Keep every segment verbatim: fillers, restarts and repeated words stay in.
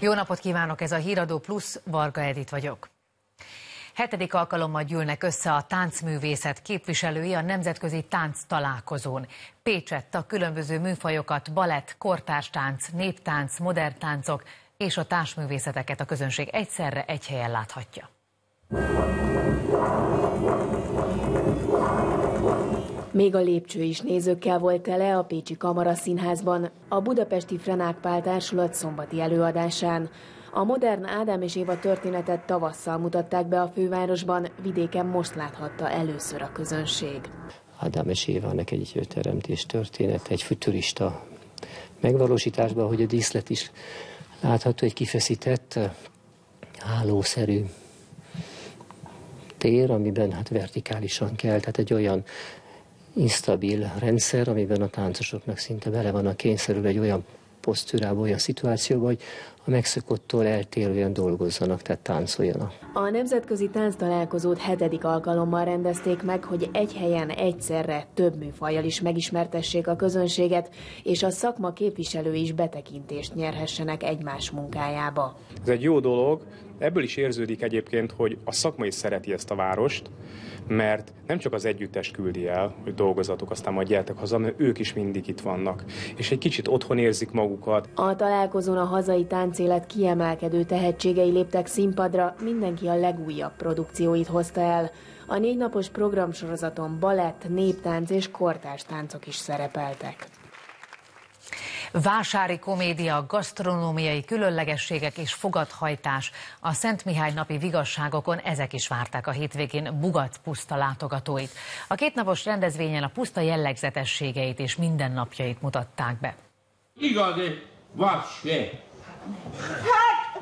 Jó napot kívánok, ez a Híradó Plusz, Varga Edit vagyok. Hetedik alkalommal gyűlnek össze a táncművészet képviselői a Nemzetközi Tánc Találkozón. Pécsett a különböző műfajokat, balett, kortárstánc, néptánc, modern táncok és a társművészeteket a közönség egyszerre egy helyen láthatja. Még a lépcső is nézőkkel volt tele a Pécsi Kamaraszínházban, a budapesti Frenák Pál Társulat szombati előadásán. A modern Ádám és Éva történetet tavasszal mutatták be a fővárosban, vidéken most láthatta először a közönség. Ádám és Évának egy teremtés történet, egy futurista megvalósításban, hogy a díszlet is látható, egy kifeszített, hálószerű tér, amiben hát vertikálisan kell, tehát egy olyan instabil rendszer, amiben a táncosoknak szinte bele vannak kényszerülve egy olyan posztúrába, olyan szituációba, hogy a megszokottól eltérően dolgozzanak, tehát táncoljanak. A Nemzetközi Tánctalálkozót hetedik alkalommal rendezték meg, hogy egy helyen egyszerre több műfajjal is megismertessék a közönséget, és a szakma képviselői is betekintést nyerhessenek egymás munkájába. Ez egy jó dolog, ebből is érződik egyébként, hogy a szakma is szereti ezt a várost, mert nem csak az együttest küldi el, hogy dolgozatok, aztán majd gyertek haza, mert ők is mindig itt vannak, és egy kicsit otthon érzik magukat. A találkozón a hazai táncélet kiemelkedő tehetségei léptek színpadra, mindenki a legújabb produkcióit hozta el. A négy napos programsorozaton balett, néptánc és kortárs táncok is szerepeltek. Vásári komédia, gasztronómiai különlegességek és fogadhajtás. A Szent Mihály napi vigasságokon ezek is várták a hétvégén Bugac puszta látogatóit. A kétnapos rendezvényen a puszta jellegzetességeit és mindennapjait mutatták be. Igazi vasse! Hát...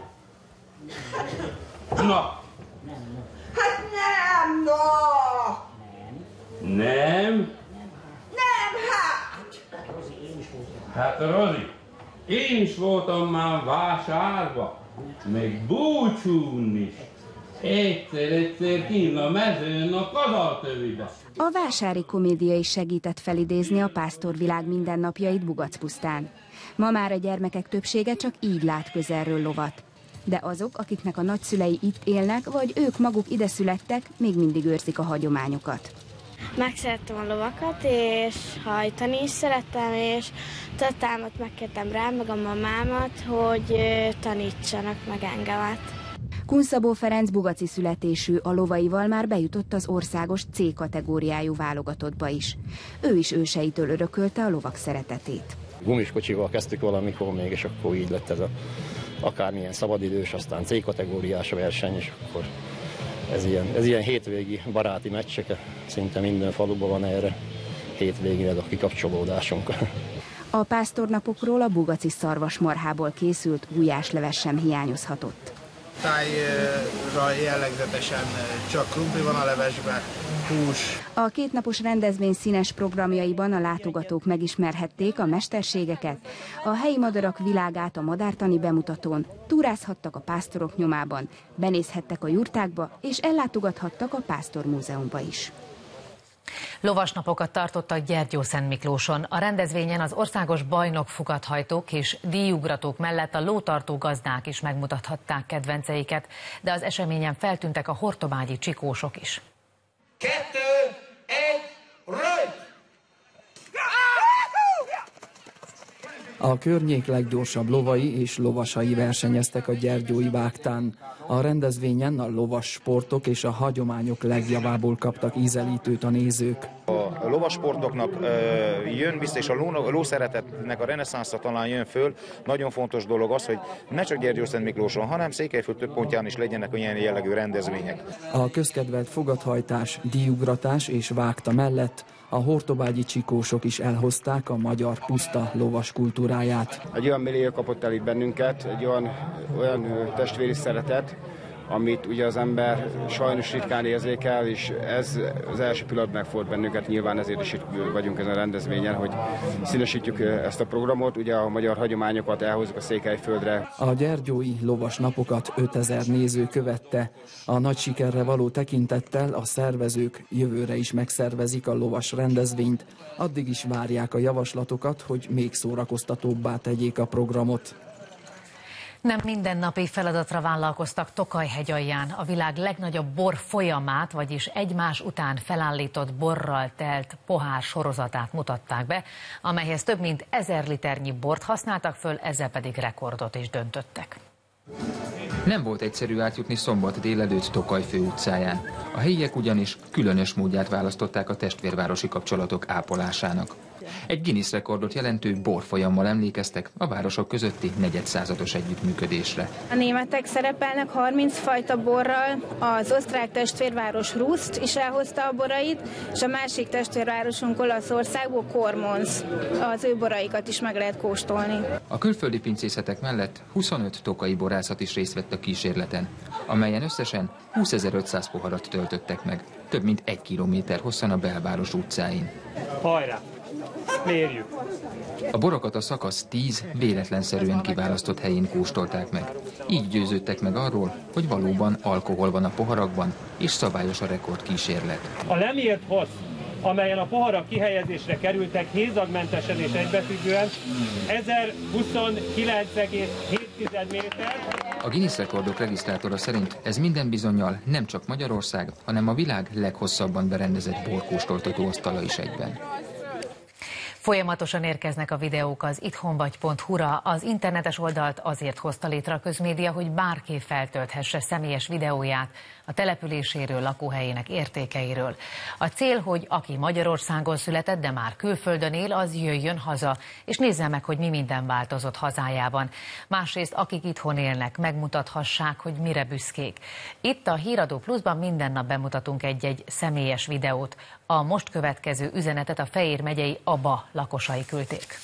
Na! Hát nem, no! Nem? Nem, hát! Hát Rozi, én is voltam már vásárba, meg búcsún is. Egyszer-egyszer kint a mezőn a kazaltövibe. A vásári komédia is segített felidézni a pásztorvilág mindennapjait Bugacpusztán. Ma már a gyermekek többsége csak így lát közelről lovat. De azok, akiknek a nagyszülei itt élnek, vagy ők maguk ide születtek, még mindig őrzik a hagyományokat. Megszerettem a lovakat, és hajtani is szerettem, és tatámat megkértem rá, meg a mamámat, hogy tanítsanak meg engemet. Kunszabó Ferenc bugaci születésű, a lovaival már bejutott az országos C kategóriájú válogatottba is. Ő is őseitől örökölte a lovak szeretetét. Gumiskocsival kezdtük valamikor még, és akkor így lett ez a akármilyen szabadidős, aztán C kategóriás verseny, és akkor Ez ilyen, ez ilyen hétvégi baráti meccsek, szinte minden faluban van erre hétvégileg a kikapcsolódásunk. A pásztornapokról a bugaci szarvasmarhából készült gulyásleves sem hiányozhatott. Tájra jellegzetesen csak krumpli van a levesben, hús. A kétnapos rendezvény színes programjaiban a látogatók megismerhették a mesterségeket, a helyi madarak világát a madártani bemutatón, túrázhattak a pásztorok nyomában, benézhettek a jurtákba és ellátogathattak a Pásztormúzeumba is. Lovasnapokat tartottak Gyergyószentmiklóson. A rendezvényen az országos bajnok fogadhajtók és díjugratók mellett a lótartó gazdák is megmutathatták kedvenceiket, de az eseményen feltűntek a hortobágyi csikósok is. Kettő, egy, rögy! A környék leggyorsabb lovai és lovasai versenyeztek a gyergyói vágtán. A rendezvényen a lovas sportok és a hagyományok legjavából kaptak ízelítőt a nézők. A lovasportoknak jön vissza, és a ló, lószeretetnek a reneszánsza talán jön föl. Nagyon fontos dolog az, hogy ne csak Gyergyószentmiklóson, hanem Székelyföld több pontján is legyenek olyan jellegű rendezvények. A közkedvelt fogadhajtás, díjugratás és vágta mellett a hortobágyi csikósok is elhozták a magyar puszta lovas kultúráját. Egy olyan millió kapott el itt bennünket, egy olyan, olyan testvéri szeretet, amit ugye az ember sajnos ritkán érzékel, és ez az első pillanat megfordult bennünket, nyilván ezért is itt vagyunk ezen a rendezvényen, hogy színesítjük ezt a programot, ugye a magyar hagyományokat elhozzuk a Székelyföldre. A gyergyói lovas napokat ötezer néző követte. A nagy sikerre való tekintettel a szervezők jövőre is megszervezik a lovas rendezvényt, addig is várják a javaslatokat, hogy még szórakoztatóbbá tegyék a programot. Nem mindennapi feladatra vállalkoztak Tokaj-hegyalján. A világ legnagyobb bor folyamát, vagyis egymás után felállított borral telt pohár sorozatát mutatták be, amelyhez több mint ezer liternyi bort használtak föl, ezzel pedig rekordot is döntöttek. Nem volt egyszerű átjutni szombat délelőtt Tokaj főutcáján. A helyiek ugyanis különös módját választották a testvérvárosi kapcsolatok ápolásának. Egy Guinness rekordot jelentő borfolyammal emlékeztek a városok közötti negyedszázados együttműködésre. A németek szerepelnek harminc fajta borral, az osztrák testvérváros Rust is elhozta a borait, és a másik testvérvárosunk Olaszországból Kormons. Az ő boraikat is meg lehet kóstolni. A külföldi pincészetek mellett huszonöt tokai borászat is részt vett a kísérleten, amelyen összesen húszezer-ötszáz poharat töltöttek meg, több mint egy kilométer hosszan a belváros utcáin. Hajrá! Mérjük! A borokat a szakasz tíz véletlenszerűen kiválasztott helyén kóstolták meg. Így győződtek meg arról, hogy valóban alkohol van a poharakban, és szabályos a rekordkísérlet. A lemért hossz, amelyen a poharak kihelyezésre kerültek hézagmentesen és egybefüggően, ezerhuszonkilenc egész hét méter. A Guinness rekordok regisztrátora szerint ez minden bizonnyal nem csak Magyarország, hanem a világ leghosszabban berendezett borkóstoltató asztala is egyben. Folyamatosan érkeznek a videók az itthonvagy pont hu-ra. Az internetes oldalt azért hozta létre a közmédia, hogy bárki feltölthesse személyes videóját a településéről, lakóhelyének értékeiről. A cél, hogy aki Magyarországon született, de már külföldön él, az jöjjön haza, és nézze meg, hogy mi minden változott hazájában. Másrészt, akik itthon élnek, megmutathassák, hogy mire büszkék. Itt a Híradó Pluszban minden nap bemutatunk egy-egy személyes videót. A most következő üzenetet a Fejér megyei Aba lakosai küldték.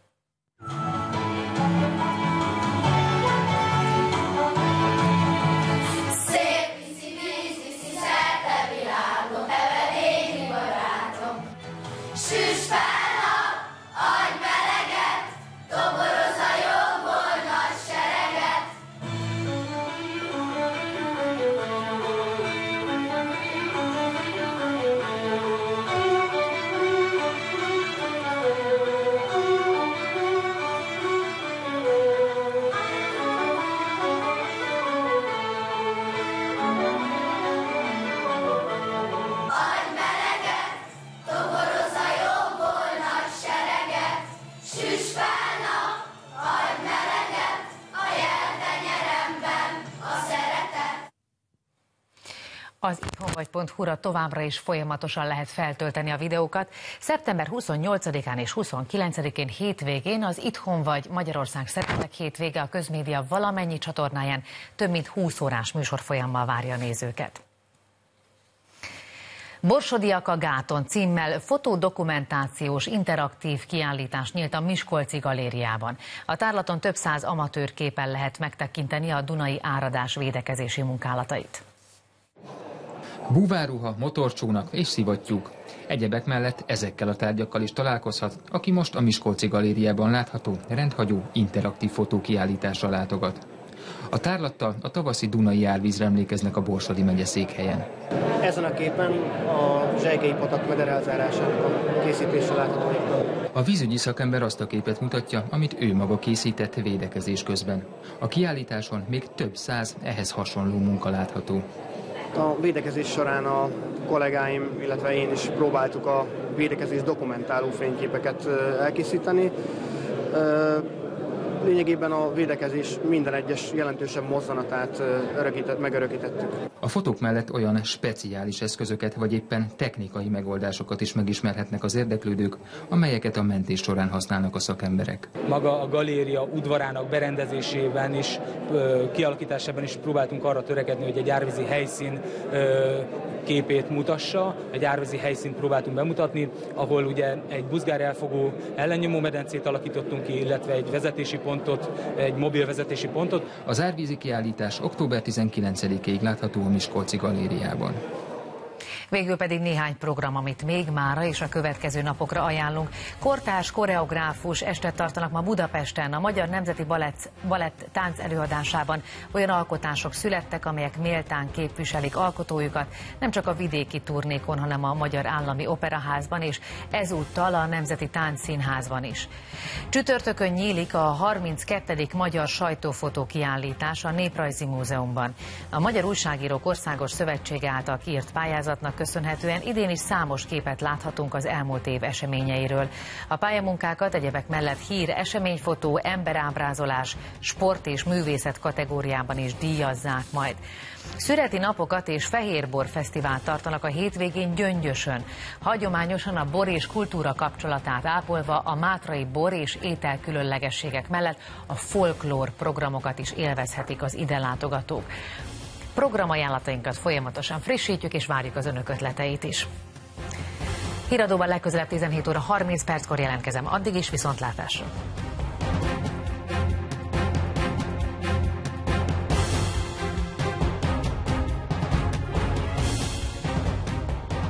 Az itthonvagy pont hu-ra továbbra is folyamatosan lehet feltölteni a videókat. szeptember huszonnyolcadikán és huszonkilencedikén hétvégén az Itthonvagy Magyarország Szeretetek hétvége a közmédia valamennyi csatornáján több mint húsz órás műsorfolyammal várja a nézőket. Borsodiak a gáton címmel fotodokumentációs interaktív kiállítás nyílt a Miskolci galériában. A tárlaton több száz amatőr képen lehet megtekinteni a Dunai áradás védekezési munkálatait. Búvárruha, motorcsónak és szivattyúk. Egyebek mellett ezekkel a tárgyakkal is találkozhat, aki most a Miskolci galériában látható rendhagyó interaktív fotókiállításra látogat. A tárlattal a tavaszi Dunai árvízre emlékeznek a Borsodi megye székhelyen. Ezen a képen a Zselygei patak mederelzárásának a készítésre látható. A vízügyi szakember azt a képet mutatja, amit ő maga készített védekezés közben. A kiállításon még több száz ehhez hasonló munka látható. A védekezés során a kollégáim, illetve én is próbáltuk a védekezés dokumentáló fényképeket elkészíteni. Lényegében a védekezés minden egyes jelentősebb mozzanatát örökített, megörökítettük. A fotók mellett olyan speciális eszközöket vagy éppen technikai megoldásokat is megismerhetnek az érdeklődők, amelyeket a mentés során használnak a szakemberek. Maga a galéria udvarának berendezésében is, kialakításában is próbáltunk arra törekedni, hogy egy árvízi helyszín képét mutassa. Egy árvízi helyszínt próbáltunk bemutatni, ahol ugye egy buzgár elfogó ellennyomó medencét alakítottunk ki, illetve egy vezetési pontot, egy mobil vezetési pontot. Az árvízi kiállítás október tizenkilencedikéig látható a Miskolci galériában. Végül pedig néhány program, amit még mára és a következő napokra ajánlunk. Kortárs koreográfus estet tartanak ma Budapesten. A Magyar Nemzeti Balett, Balett tánc előadásában olyan alkotások születtek, amelyek méltán képviselik alkotójukat, nem csak a vidéki turnékon, hanem a Magyar Állami Operaházban és ezúttal a Nemzeti Táncszínházban is. Csütörtökön nyílik a harminckettedik Magyar Sajtófotó kiállítás a Néprajzi Múzeumban. A Magyar Újságírók Országos Szövetsége által kiírt pályázatnak köszönhetően idén is számos képet láthatunk az elmúlt év eseményeiről. A pályamunkákat egyebek mellett hír, eseményfotó, emberábrázolás, sport és művészet kategóriában is díjazzák majd. Szüreti napokat és Fehérbor fesztivált tartanak a hétvégén Gyöngyösön. Hagyományosan a bor és kultúra kapcsolatát ápolva a mátrai bor és étel különlegességek mellett a folklór programokat is élvezhetik az ide látogatók. Programajánlatainkat folyamatosan frissítjük, és várjuk az önök ötleteit is. Híradóban legközelebb tizenhét óra harminc perckor jelentkezem. Addig is viszontlátásra!